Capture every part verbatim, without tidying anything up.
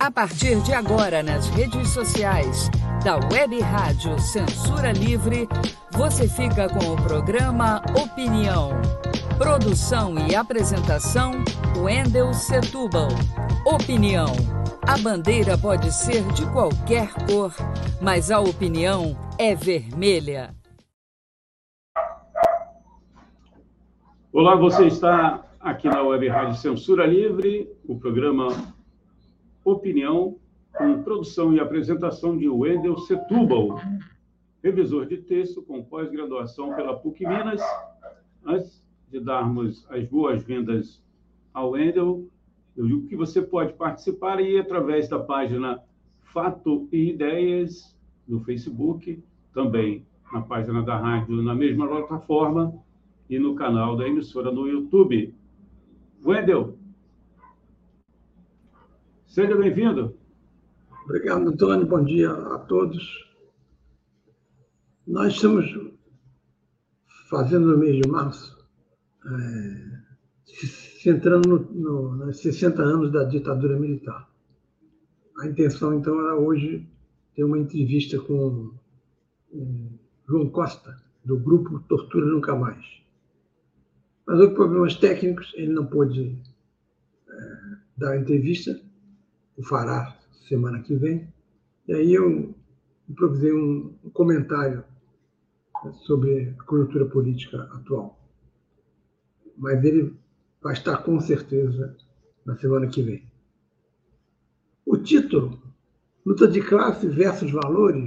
A partir de agora, nas redes sociais da Web Rádio Censura Livre, você fica com o programa Opinião. Produção e apresentação, Wendel Setúbal. Opinião. A bandeira pode ser de qualquer cor, mas a opinião é vermelha. Olá, você está aqui na Web Rádio Censura Livre, o programa Opinião, com produção e apresentação de Wendel Setúbal, revisor de texto com pós-graduação pela PUC Minas. Antes de darmos as boas-vindas ao Wendel, eu digo que você pode participar aí através da página Fato e Ideias no Facebook, também na página da rádio na mesma plataforma e no canal da emissora no YouTube. Wendel, seja bem-vindo. Obrigado, Antônio. Bom dia a todos. Nós estamos fazendo no mês de março, é, se centrando no, no, nos sessenta anos da ditadura militar. A intenção, então, era hoje ter uma entrevista com o João Costa, do grupo Tortura Nunca Mais. Mas houve problemas técnicos, ele não pôde é, dar a entrevista, o fará semana que vem, e aí eu improvisei um, um comentário sobre a conjuntura política atual. Mas ele vai estar com certeza na semana que vem. O título, Luta de Classe versus Valores,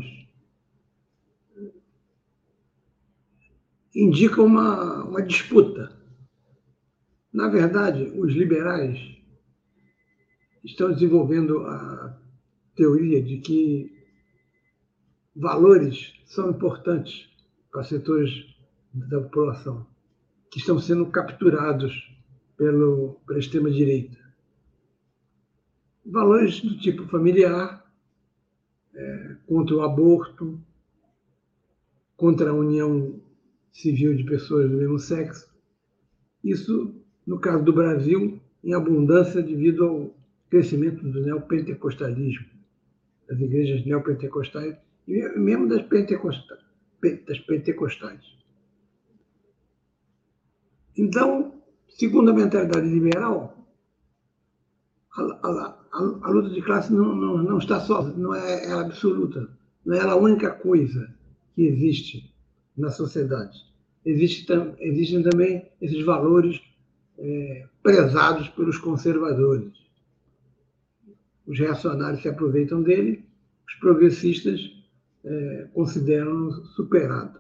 indica uma, uma disputa. Na verdade, os liberais estão desenvolvendo a teoria de que valores são importantes para setores da população que estão sendo capturados pelo, pela extrema-direita. Valores do tipo familiar, é, contra o aborto, contra a união civil de pessoas do mesmo sexo. Isso, no caso do Brasil, em abundância devido ao crescimento do neopentecostalismo, das igrejas neopentecostais e mesmo das pentecostais. Das pentecostais. Então, segundo a mentalidade liberal, a, a, a, a luta de classe não, não, não está só, não é, é absoluta, não é a única coisa que existe na sociedade. Existe, existem também esses valores é, prezados pelos conservadores. Os reacionários se aproveitam dele, os progressistas é, consideram-no superado.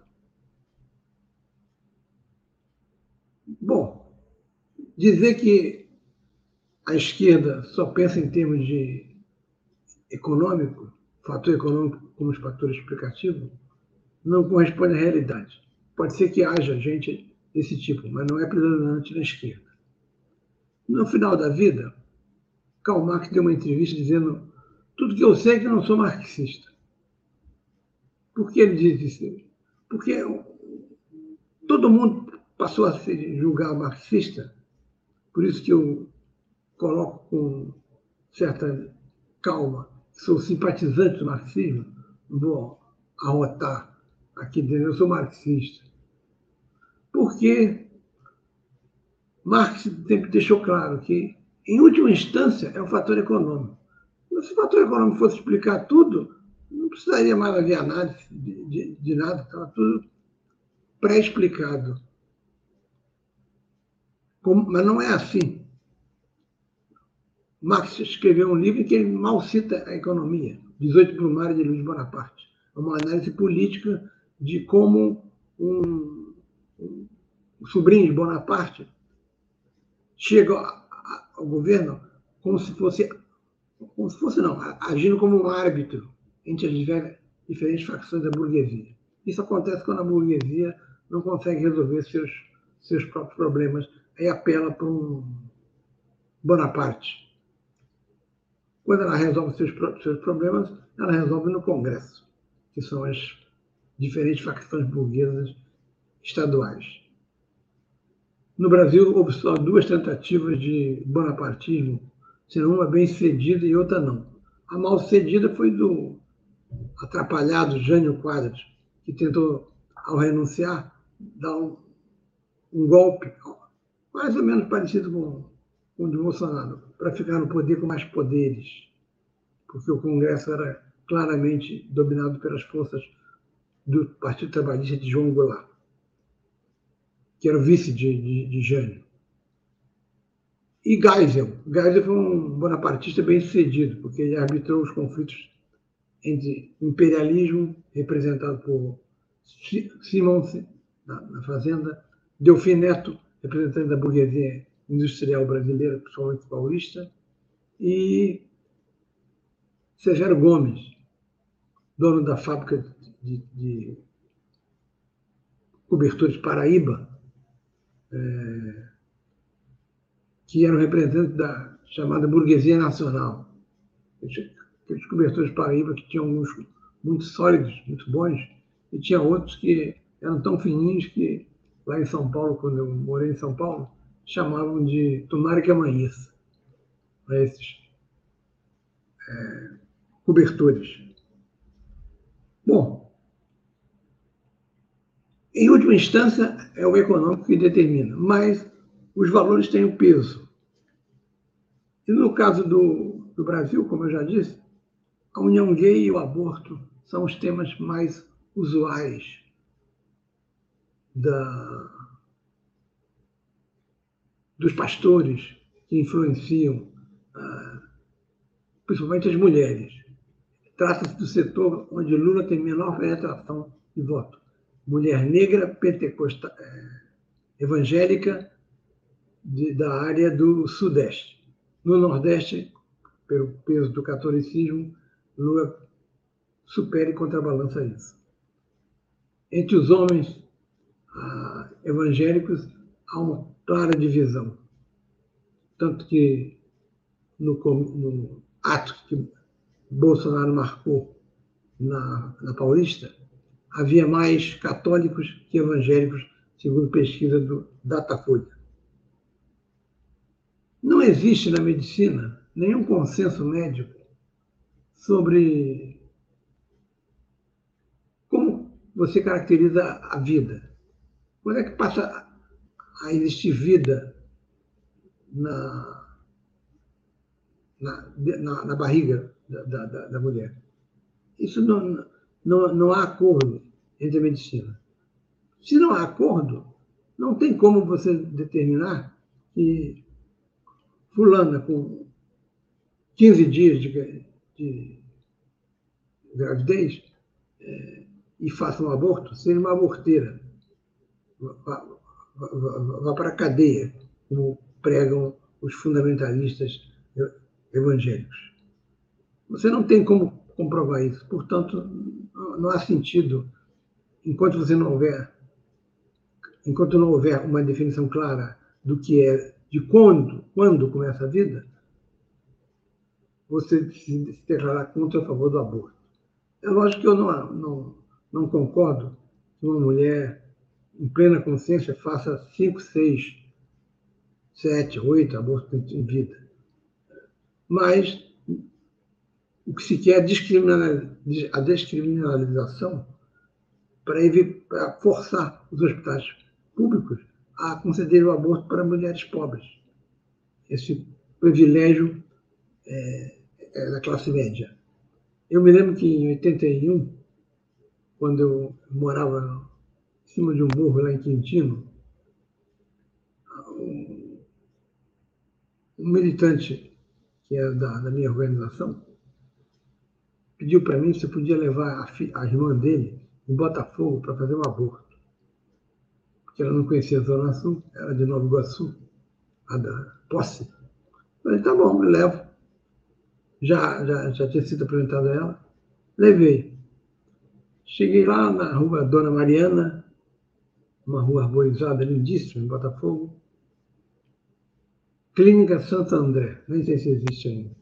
Bom, dizer que a esquerda só pensa em termos de econômico, fator econômico como fator explicativo, não corresponde à realidade. Pode ser que haja gente desse tipo, mas não é predominante na esquerda. No final da vida, Karl Marx deu uma entrevista dizendo: tudo que eu sei é que eu não sou marxista. Por que ele diz isso? Porque todo mundo passou a se julgar marxista, por isso que eu coloco com certa calma, sou simpatizante do marxismo, não vou arrotar aqui dizendo eu sou marxista. Porque Marx sempre deixou claro que, em última instância, é o fator econômico. Se o fator econômico fosse explicar tudo, não precisaria mais haver análise de, de, de nada, estava tudo pré-explicado. Como, mas não é assim. Marx escreveu um livro em que ele mal cita a economia, dezoito Brumário de Luiz Bonaparte. É uma análise política de como um, um, um sobrinho de Bonaparte chega ao governo como se fosse, como se fosse não, agindo como um árbitro entre as diferentes facções da burguesia. Isso acontece quando a burguesia não consegue resolver seus, seus próprios problemas, aí apela para um Bonaparte. Quando ela resolve seus, seus problemas, ela resolve no Congresso, que são as diferentes facções burguesas estaduais. No Brasil, houve só duas tentativas de bonapartismo, sendo uma bem sucedida e outra não. A mal-sucedida foi do atrapalhado Jânio Quadros, que tentou, ao renunciar, dar um, um golpe mais ou menos parecido com, com o de Bolsonaro, para ficar no poder com mais poderes, porque o Congresso era claramente dominado pelas forças do Partido Trabalhista de João Goulart, que era o vice de, de, de Jânio. E Geisel. Geisel foi um bonapartista bem sucedido, porque ele arbitrou os conflitos entre o imperialismo, representado por Simons, na, na Fazenda, Delfim Neto, representante da burguesia industrial brasileira, principalmente paulista, e Severo Gomes, dono da fábrica de, de cobertores Paraíba, é, que eram representantes da chamada burguesia nacional. Aqueles cobertores Paraíba que tinham alguns muito sólidos, muito bons, e tinha outros que eram tão fininhos que, lá em São Paulo, quando eu morei em São Paulo, chamavam de tomara que amanheça, para esses é, cobertores. Bom, em última instância, é o econômico que determina, mas os valores têm um peso. E no caso do, do Brasil, como eu já disse, a união gay e o aborto são os temas mais usuais da, dos pastores que influenciam, ah, principalmente as mulheres. Trata-se do setor onde Lula tem menor penetração de voto. Mulher negra, pentecostal, eh, evangélica, de, da área do Sudeste. No Nordeste, pelo peso do catolicismo, Lula supera e contrabalança isso. Entre os homens ah, evangélicos, há uma clara divisão. Tanto que no, no ato que Bolsonaro marcou na, na Paulista, havia mais católicos que evangélicos, segundo pesquisa do Datafolha. Não existe na medicina nenhum consenso médico sobre como você caracteriza a vida. Quando é que passa a existir vida na, na, na, na barriga da, da, da mulher? Isso não, não, não há acordo entre a medicina. Se não há acordo, não tem como você determinar que fulana com quinze dias de, de gravidez é, e faça um aborto, seja uma aborteira, vá, vá, vá, vá para a cadeia, como pregam os fundamentalistas evangélicos. Você não tem como comprovar isso, portanto, não há sentido, enquanto você não houver, enquanto não houver uma definição clara do que é, de quando, quando começa a vida, você se declarar contra ou a favor do aborto. É lógico que eu não, não, não concordo que uma mulher, em plena consciência, faça cinco, seis, sete, oito abortos em vida. Mas o que se quer é a descriminalização para, para forçar os hospitais públicos a conceder o aborto para mulheres pobres. Esse privilégio é, é da classe média. Eu me lembro que em oitenta e um, quando eu morava em cima de um morro lá em Quintino, um, um militante que era da, da minha organização pediu para mim se eu podia levar a, fi, a irmã dele em Botafogo para fazer um aborto. Porque ela não conhecia a Zona Sul, era de Nova Iguaçu, a da Posse. Eu falei, tá bom, eu levo. Já, já, já tinha sido apresentado a ela. Levei. Cheguei lá na rua Dona Mariana, uma rua arborizada, lindíssima, em Botafogo. Clínica Santo André, nem sei se existe ainda.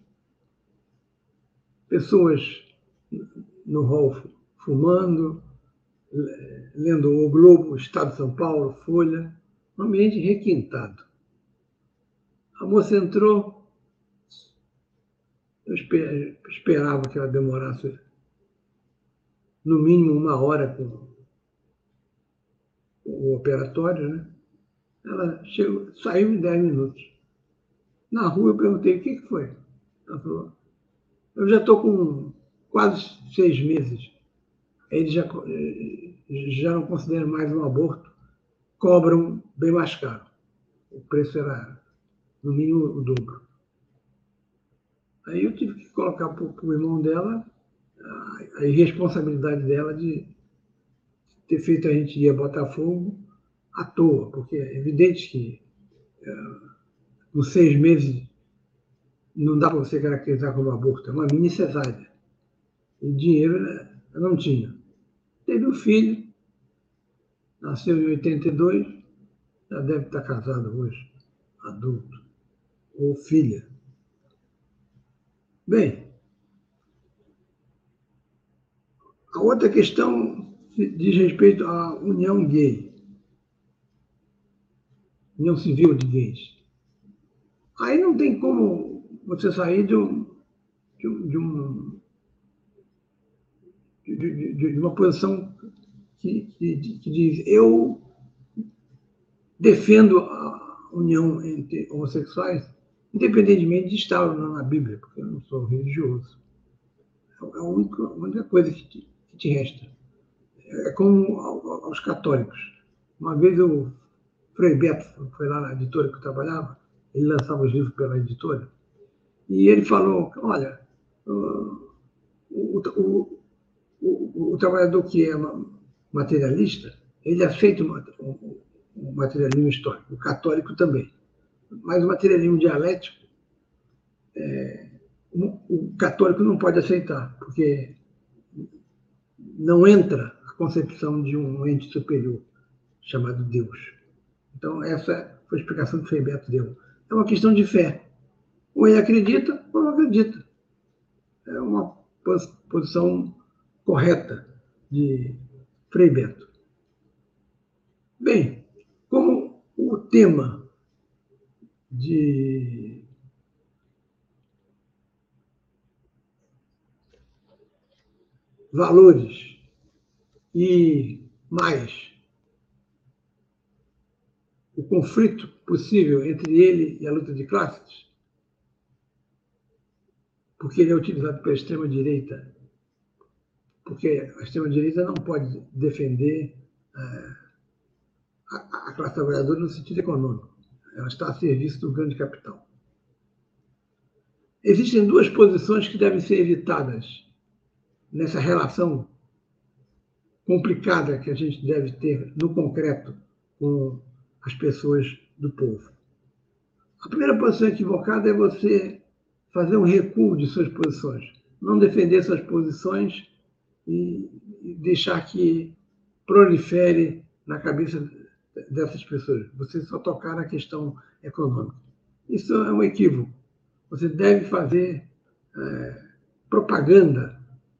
Pessoas no hall fumando, lendo o Globo, Estado de São Paulo, Folha, um ambiente requintado. A moça entrou, Eu esperava que ela demorasse no mínimo uma hora com o operatório, né? Ela chegou, saiu em dez minutos. Na rua eu perguntei, o que que foi? Ela falou, eu já estou com quase seis meses. Eles já, já não consideram mais um aborto, cobram bem mais caro. O preço era, no mínimo, o dobro. Aí eu tive que colocar para o irmão dela a, a irresponsabilidade dela de ter feito a gente ir a Botafogo à toa, porque é evidente que nos seis meses não dá para você caracterizar como aborto, é uma mini cesárea. E dinheiro ela não tinha. Teve um filho, nasceu em oitenta e dois, já deve estar casado hoje, adulto, ou filha. Bem, a outra questão diz respeito à união gay, união civil de gays. Aí não tem como você sair de, um, de, um, de, um, de, de, de uma posição que, que, que diz eu defendo a união entre homossexuais, independentemente de estar ou não na Bíblia, porque eu não sou religioso. É a única, a única coisa que te, que te resta. É como aos católicos. Uma vez o Frei Beto foi lá na editora que eu trabalhava, ele lançava os livros pela editora, e ele falou, olha, o, o, o, o, o trabalhador que é materialista, ele aceita o, o materialismo histórico, o católico também. Mas o materialismo dialético, é, o, o católico não pode aceitar, porque não entra a concepção de um ente superior, chamado Deus. Então, essa foi a explicação que o Frei Beto deu. É uma questão de fé. Ou ele acredita, ou não acredita. É uma posição correta de Frei Beto. Bem, como o tema de valores e mais o conflito possível entre ele e a luta de classes, porque ele é utilizado pela extrema-direita, porque a extrema-direita não pode defender é, a, a classe trabalhadora no sentido econômico. Ela está a serviço do grande capital. Existem duas posições que devem ser evitadas nessa relação complicada que a gente deve ter no concreto com as pessoas do povo. A primeira posição equivocada é você fazer um recuo de suas posições, não defender suas posições e deixar que prolifere na cabeça dessas pessoas. Você só tocar na questão econômica. Isso é um equívoco. Você deve fazer é, propaganda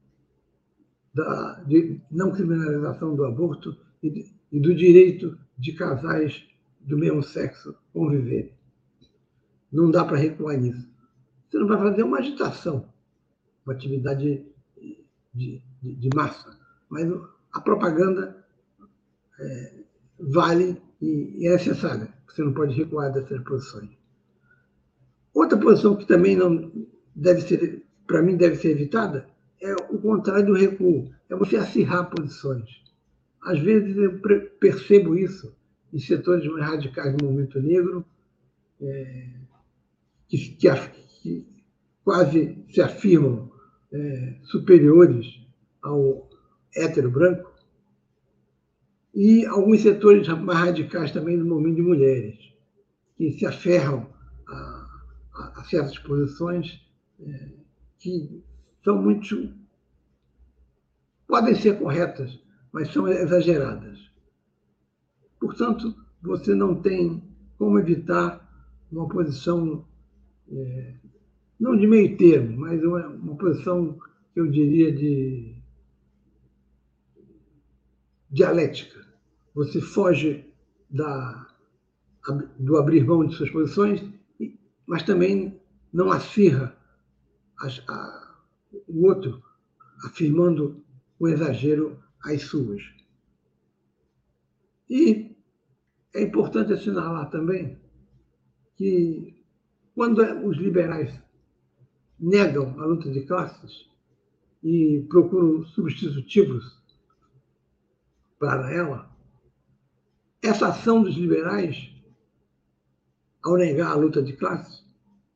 da de não criminalização do aborto e, de, e do direito de casais do mesmo sexo conviverem. Não dá para recuar nisso. Você não vai fazer uma agitação, uma atividade de, de, de massa, mas a propaganda é, vale e é necessária. Você não pode recuar dessas posições. Outra posição que também não deve ser, para mim, deve ser evitada é o contrário do recuo, é você acirrar posições. Às vezes eu percebo isso em setores mais radicais do movimento negro, é, que, que, que quase se afirmam é, superiores ao hétero branco, e alguns setores mais radicais também do movimento de mulheres, que se aferram a, a, a certas posições é, que são muito... podem ser corretas, mas são exageradas. Portanto, você não tem como evitar uma posição, é, não de meio termo, mas uma, uma posição que eu diria de dialética. Você foge da, do abrir mão de suas posições, mas também não acirra as, a, o outro afirmando o exagero às suas. E é importante assinalar também que, quando os liberais negam a luta de classes e procuram substitutivos para ela, essa ação dos liberais, ao negar a luta de classes,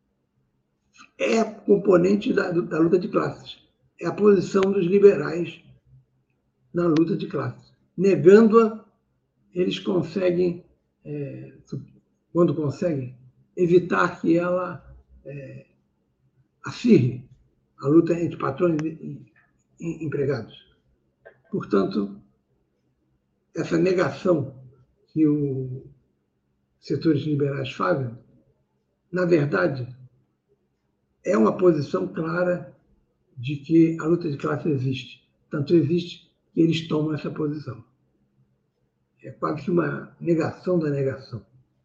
é componente da, da luta de classes. É a posição dos liberais na luta de classes. Negando-a, eles conseguem, é, quando conseguem, evitar que ela é, acirre a luta entre patrões e empregados. Portanto, essa negação que os setores liberais fazem, na verdade, é uma posição clara de que a luta de classe existe. Tanto existe que eles tomam essa posição. É quase que uma negação da negação.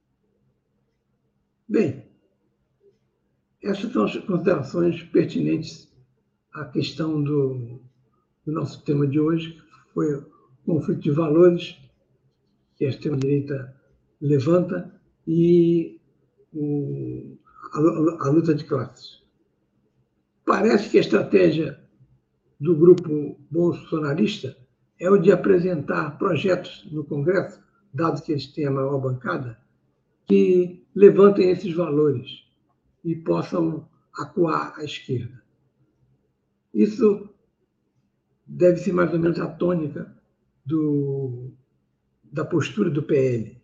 Bem, essas são as considerações pertinentes à questão do, do nosso tema de hoje, que foi o conflito de valores que a extrema-direita levanta e o, a, a luta de classes. Parece que a estratégia do grupo bolsonarista é o de apresentar projetos no Congresso, dado que eles têm a maior bancada, que levantem esses valores e possam acuar à esquerda. Isso deve ser mais ou menos a tônica do, da postura do P L.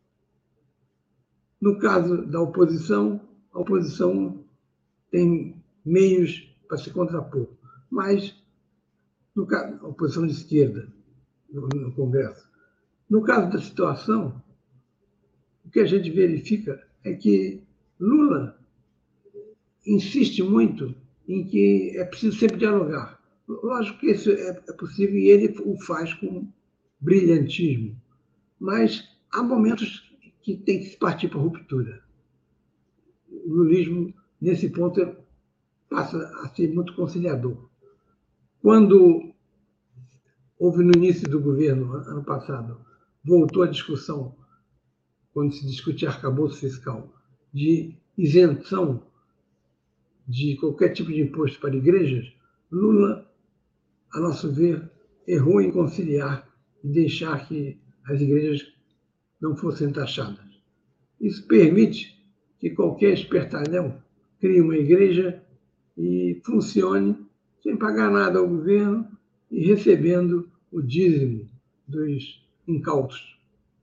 No caso da oposição, a oposição tem meios para se contrapor, mas no caso, a oposição de esquerda no, no Congresso. No caso da situação, o que a gente verifica é que Lula insiste muito em que é preciso sempre dialogar. Lógico que isso é possível e ele o faz com brilhantismo, mas há momentos que tem que se partir para a ruptura. O lulismo, nesse ponto, passa a ser muito conciliador. Quando houve no início do governo, ano passado, voltou a discussão, quando se discute arcabouço fiscal, de isenção de qualquer tipo de imposto para igrejas, Lula, a nosso ver, errou em conciliar e deixar que as igrejas não fossem taxadas. Isso permite que qualquer espertalhão crie uma igreja e funcione sem pagar nada ao governo e recebendo o dízimo dos incautos.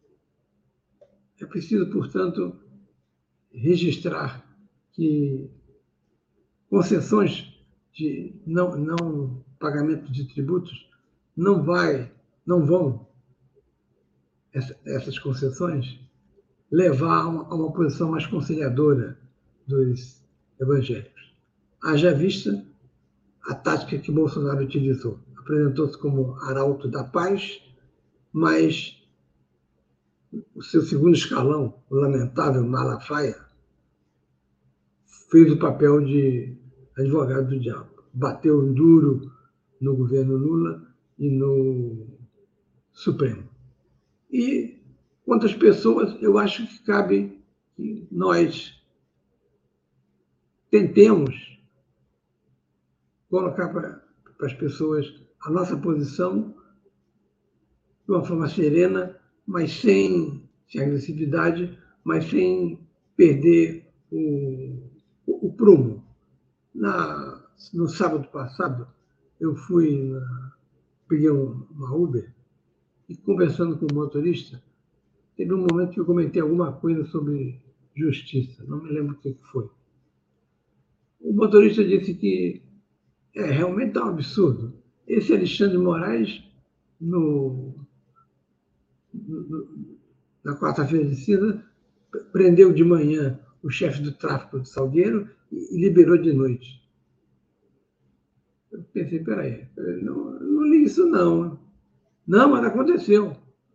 É preciso, portanto, registrar que concessões de não, não pagamento de tributos não vai, não vão, essa, essas concessões, levar a uma, a uma posição mais conciliadora dos evangélicos. Haja vista a tática que Bolsonaro utilizou. Apresentou-se como arauto da paz, mas o seu segundo escalão, o lamentável Malafaia, fez o papel de advogado do diabo. Bateu duro no governo Lula e no Supremo. E quantas pessoas, eu acho que cabe que nós tentemos colocar para, para as pessoas a nossa posição de uma forma serena, mas sem, sem agressividade, mas sem perder o, o, o prumo. Na, no sábado passado, eu fui, na, peguei uma Uber e, conversando com o motorista, teve um momento que eu comentei alguma coisa sobre justiça, não me lembro o que foi. O motorista disse que é, realmente está um absurdo. Esse Alexandre de Moraes, no, no, na quarta-feira de cinza, prendeu de manhã o chefe do tráfico de Salgueiro e liberou de noite. Eu pensei, peraí, não, não li isso não. Não, mas aconteceu.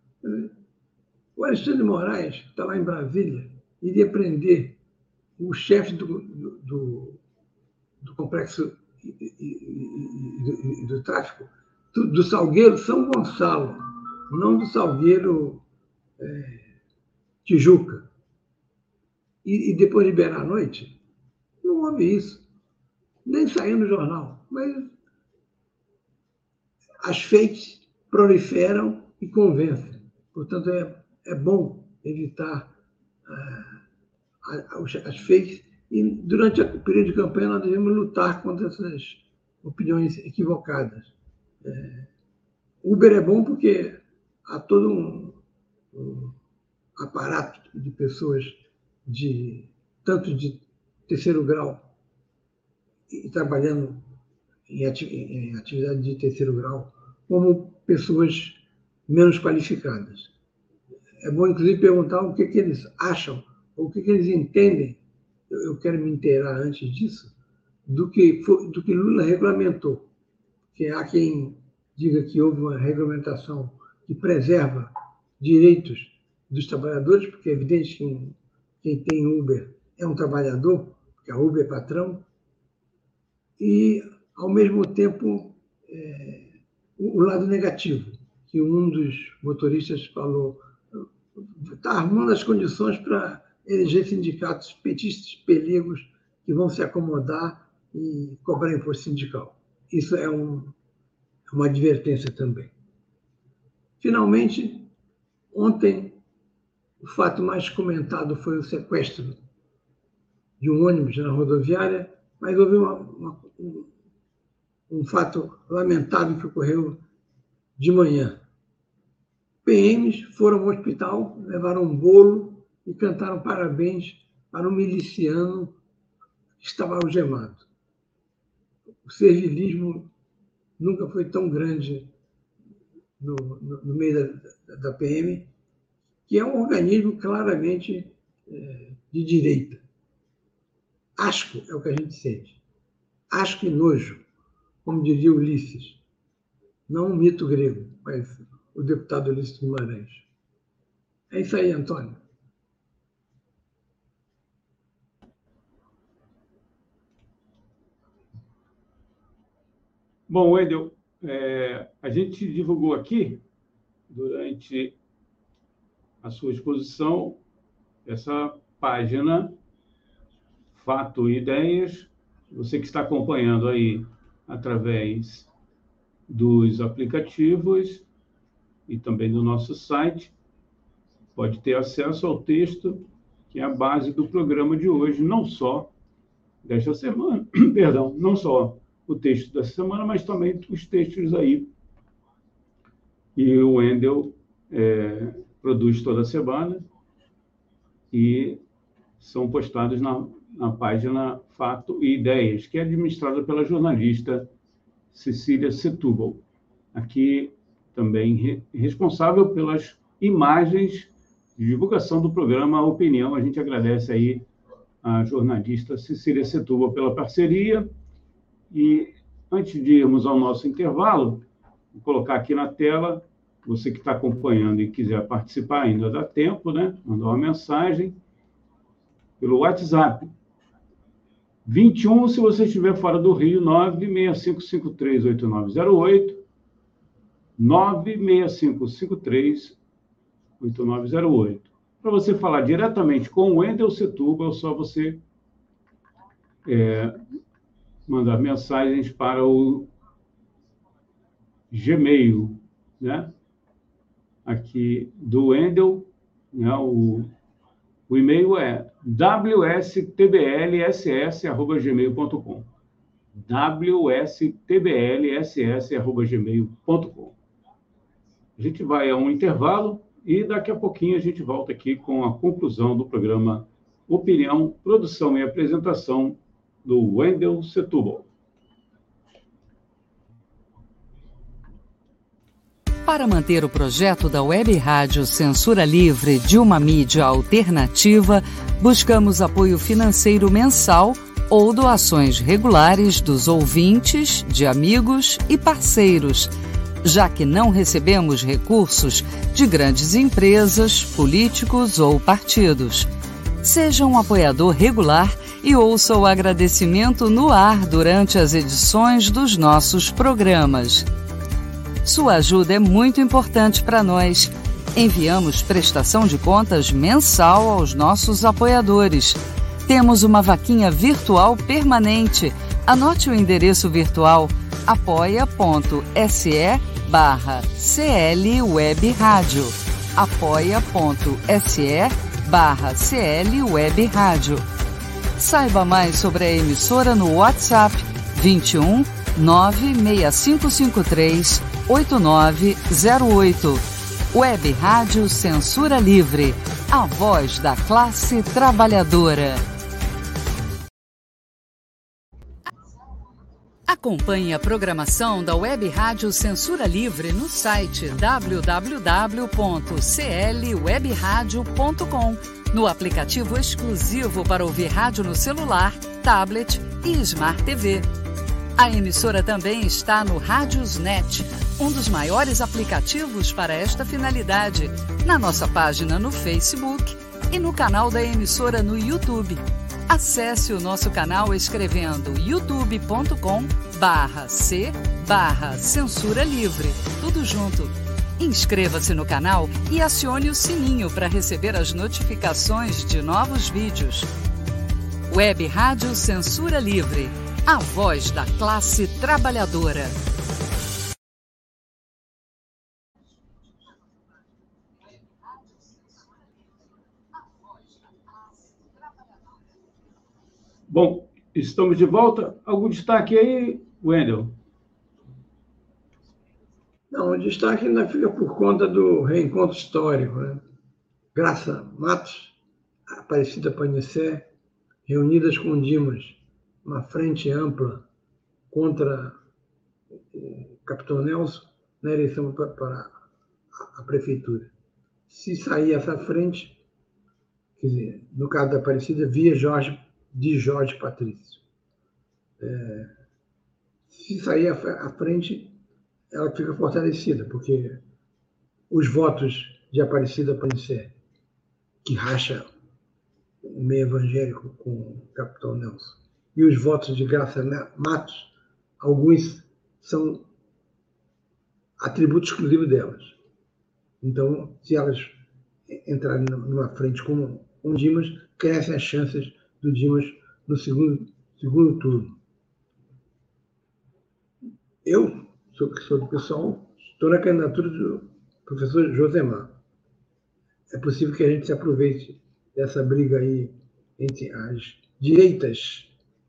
O Alexandre de Moraes, que está lá em Brasília, iria prender o chefe do, do, do complexo e, e, e, do, e do tráfico, do, do Salgueiro São Gonçalo, não do Salgueiro é, Tijuca. E, e depois liberar à noite, não houve isso. Nem saiu no jornal. Mas as fakes proliferam e convencem. Portanto, é, é bom evitar ah, as fakes. E durante o período de campanha nós devemos lutar contra essas opiniões equivocadas. É, Uber é bom porque há todo um, um aparato de pessoas de tanto de terceiro grau e trabalhando em atividade de terceiro grau, como pessoas menos qualificadas. É bom, inclusive, perguntar o que, que eles acham, ou o que, que eles entendem, eu quero me inteirar antes disso, do que, do que Lula regulamentou. Que há quem diga que houve uma regulamentação que preserva direitos dos trabalhadores, porque é evidente que quem tem Uber é um trabalhador, porque a Uber é patrão, e, ao mesmo tempo, é, o lado negativo, que um dos motoristas falou, está armando as condições para eleger sindicatos petistas, peligos, que vão se acomodar e cobrar imposto sindical. Isso é um, uma advertência também. Finalmente, ontem, o fato mais comentado foi o sequestro de um ônibus na rodoviária, mas houve uma, uma, um, um fato lamentável que ocorreu de manhã. P Ms foram ao hospital, levaram um bolo e cantaram parabéns para um miliciano que estava algemado. O servilismo nunca foi tão grande no, no, no meio da, da P M, que é um organismo claramente é, de direita. Asco é o que a gente sente. Asco e nojo, como diria Ulisses. Não um mito grego, mas o deputado Ulisses Guimarães. É isso aí, Antônio. Bom, Wendel, é, a gente divulgou aqui, durante a sua exposição, essa página Fato e Ideias. Você que está acompanhando aí através dos aplicativos e também do nosso site, pode ter acesso ao texto que é a base do programa de hoje, não só desta semana, perdão, não só o texto dessa semana, mas também os textos aí que o Wendel é, produz toda semana e são postados na, na página Fato e Ideias, que é administrada pela jornalista Cecília Setúbal, aqui também re, responsável pelas imagens de divulgação do programa Opinião. A gente agradece aí a jornalista Cecília Setúbal pela parceria. E antes de irmos ao nosso intervalo, vou colocar aqui na tela, você que está acompanhando e quiser participar, ainda dá tempo, né? Mandar uma mensagem pelo WhatsApp. vinte e um, se você estiver fora do Rio, nove seis cinco cinco três oito nove zero oito, nove seis cinco cinco três oito nove zero oito. Para você falar diretamente com o Wendel Setúbal, é só você é, mandar mensagens para o Gmail, né? Aqui do Wendel, né? O, o e-mail é w s t b l s s arroba gmail ponto com. w s t b l s s arroba gmail ponto com. A gente vai a um intervalo e daqui a pouquinho a gente volta aqui com a conclusão do programa Opinião, Produção e Apresentação do Wendel Setúbal. Para manter o projeto da Web Rádio Censura Livre de uma mídia alternativa, buscamos apoio financeiro mensal ou doações regulares dos ouvintes, de amigos e parceiros, já que não recebemos recursos de grandes empresas, políticos ou partidos. Seja um apoiador regular e ouça o agradecimento no ar durante as edições dos nossos programas. Sua ajuda é muito importante para nós. Enviamos prestação de contas mensal aos nossos apoiadores. Temos uma vaquinha virtual permanente. Anote o endereço virtual apoia.se barra CL Web Rádio. apoia.se barra CL Web Rádio. Saiba mais sobre a emissora no WhatsApp vinte e um, nove seis cinco cinco três, oito nove zero oito. Web Rádio Censura Livre, a voz da classe trabalhadora. Acompanhe a programação da Web Rádio Censura Livre no site w w w ponto c l web radio ponto com, no aplicativo exclusivo para ouvir rádio no celular, tablet e Smart T V. A emissora também está no Radiosnet, um dos maiores aplicativos para esta finalidade, na nossa página no Facebook e no canal da emissora no YouTube. Acesse o nosso canal escrevendo youtube ponto com barra c barra censura livre, tudo junto. Inscreva-se no canal e acione o sininho para receber as notificações de novos vídeos. Web Rádio Censura Livre, a voz da classe trabalhadora. Bom, estamos de volta. Algum destaque aí, Wendel? Não, o destaque ainda fica por conta do reencontro histórico, né? Graça Matos, Aparecida Panicé, reunidas com Dimas, uma frente ampla contra o Capitão Nelson na eleição para a prefeitura. Se sair essa frente, quer dizer, no caso da Aparecida, via Jorge, de Jorge Patrício. É, se sair à frente, ela fica fortalecida, porque os votos de Aparecida Panicé, que racha o meio evangélico com o Capitão Nelson, e os votos de Graça Matos, alguns são atributos exclusivos delas. Então, se elas entrarem numa frente com o Dimas, crescem as chances do Dimas no segundo, segundo turno. Eu, sou, sou do pessoal, estou na candidatura do professor Josemar. É possível que a gente se aproveite dessa briga aí entre as direitas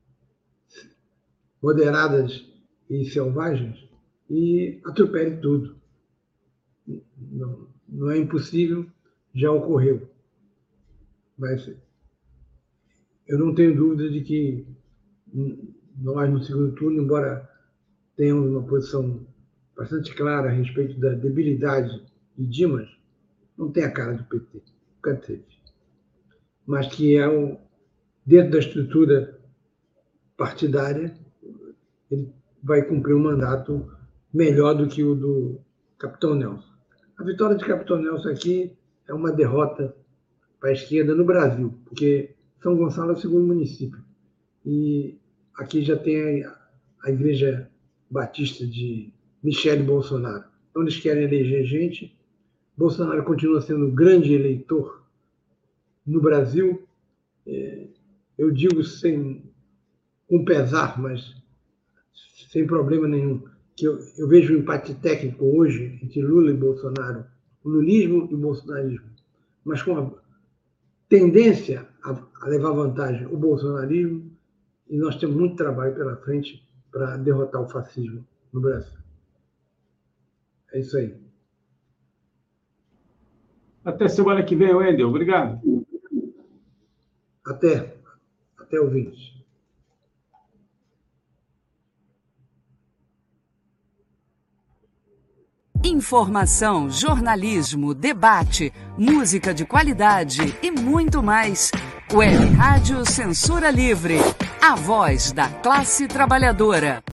moderadas e selvagens e atropele tudo. Não, não é impossível, já ocorreu. Mas eu não tenho dúvida de que nós, no segundo turno, embora tenhamos uma posição bastante clara a respeito da debilidade de Dimas, não tem a cara do P T, nunca teve. Mas que é um, dentro da estrutura partidária, ele vai cumprir um mandato melhor do que o do Capitão Nelson. A vitória de Capitão Nelson aqui é uma derrota para a esquerda no Brasil, porque São Gonçalo é o segundo município. E aqui já tem a, a Igreja Batista de Michele Bolsonaro. Então eles querem eleger gente. Bolsonaro continua sendo um grande eleitor no Brasil. É, eu digo sem com pesar, mas sem problema nenhum, que eu, eu vejo um empate técnico hoje entre Lula e Bolsonaro, o lulismo e o bolsonarismo, mas com a tendência a, a levar vantagem o bolsonarismo, e nós temos muito trabalho pela frente para derrotar o fascismo no Brasil. É isso aí. Até semana que vem, Wendel. Obrigado. Até. Até ouvintes. Informação, jornalismo, debate, música de qualidade e muito mais. Web Rádio Censura Livre, a voz da classe trabalhadora.